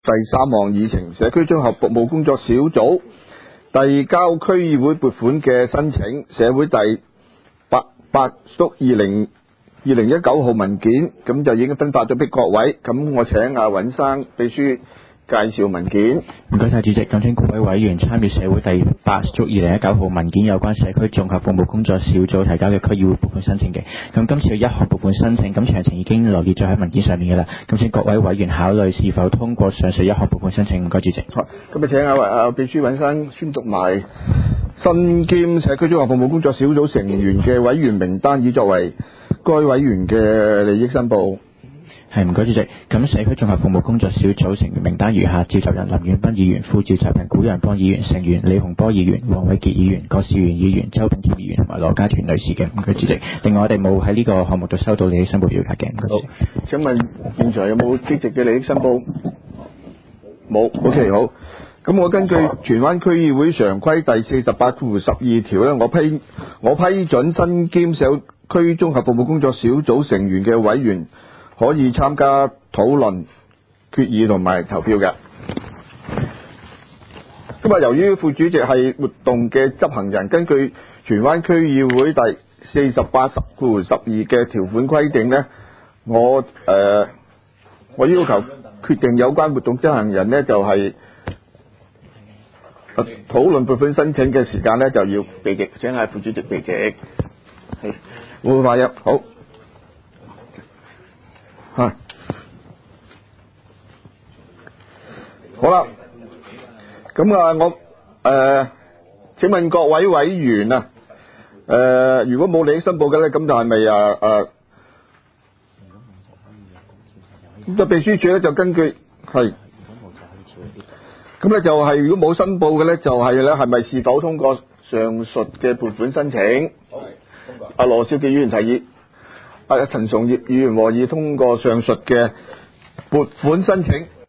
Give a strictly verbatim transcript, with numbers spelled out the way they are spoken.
第三項議程，社區綜合服務工作小組遞交區議會撥款嘅申請，社會第八八篤二零二零一九號文件，咁就已經分發咗俾各位。咁我請阿尹生秘書介紹文件。 唔該晒主席，咁請各位委員參與社會第八篤二零一九號文件有關社區綜合服務工作小組提交嘅區議會撥款申請嘅。咁今次嘅一項撥款申請，咁詳情已經羅列咗喺文件上面嘅啦。咁請各位委員考慮是否通過上述一項撥款申請。唔該主席。 好，咁啊請阿阿秘書尹生宣讀埋身兼社區綜合服務工作小組成員嘅委員名單，以作為該委員嘅利益申報。 係，唔該主席。咁社區綜合服務工作小組成員名單如下：召集人林遠斌議員，副召集人古陽邦議員，成員李洪波議員、黃偉傑議員、郭兆元議員、周炳添議員同埋羅家團女士嘅。唔該主席。另外我哋冇喺呢個項目度收到利益申報表格嘅。唔該主席。 好，請問現場有冇積極嘅利益申報？冇。OK， 好。咁我根據荃灣區議會常規第四十八條十二條咧，我批我批准身兼社區綜合服務工作小組成員嘅委員可以參加討論、決議同埋投票嘅。咁啊，由於副主席係活動嘅執行人，根據荃灣區議會第四十八條十二嘅條款規定呢，我誒、呃、我要求決定有關活動執行人呢，就係、是、討論撥款申請嘅時間呢，就要避席，請係副主席避席。係，會發入好。啊，好啦，咁啊，我誒、呃，請問各位委員啊，誒、呃，如果冇利益申報嘅咧，咁就係咪啊誒？咁個秘書處咧就根據係，咁咧就係如果冇申報嘅咧，就係咧係咪是否通過上述嘅撥款申請？好，通過。阿羅少傑議員提議。阿陳松業議員和議通過上述嘅撥款申請。